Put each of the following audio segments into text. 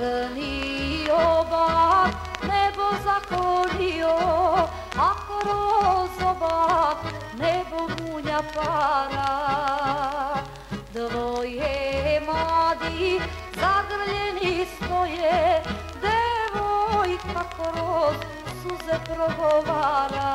Crni obak nebo zaklonio, a kroz obak nebo munja para. Dvoje mladi zagrljeni stoje, devojka kroz suze progovara.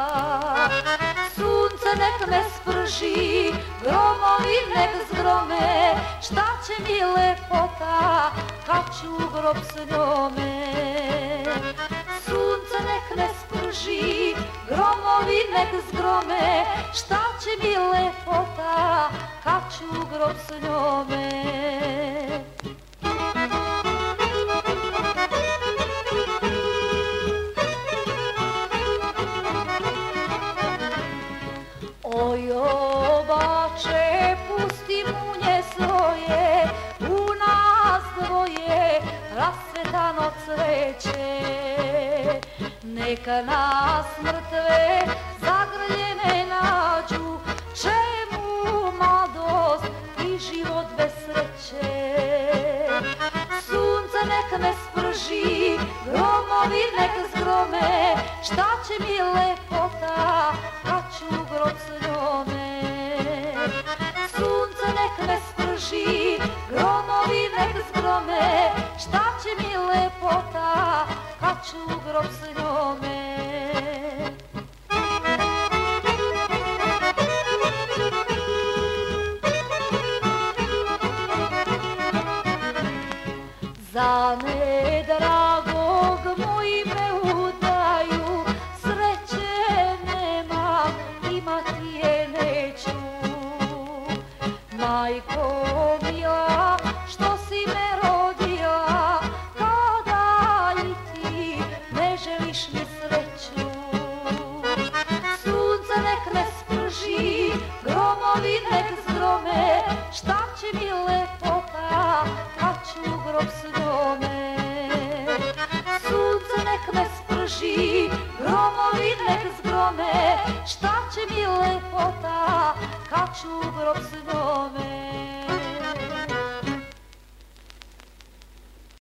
Sunce nek me sprži, gromovi nek zgrome, šta će mi lepota kad ću u grob s njome. Sunce nek me sprži, gromovi nek zgrome, šta će mi lepota kad ću u grob s njome. Oj obače, pusti munje svoje, u nas dvoje rasvetano cveće. Neka nas mrtve zagrljene nađu, čemu mladost i život bez sreće. Sunce nek me sprži, gromovi nek zgrome, šta će mi lepota kad ću u grob s njome. Sunce nek me sprži, gromovi nek zgrome, šta će mi lepota kad ću u grob s njome. Za nedragog moji me udaju, sreće nemam, imati je neću. Majko mila, što si me rodila, kada i ti ne želiš mi sreću. Sunce nek me sprži, gromovi nek zgrome, šta će mi lepota kad ću u grob s njome. Sunce nek me sprži, gromovi nek zgrome, šta će mi lepota kad ću u grob s njome.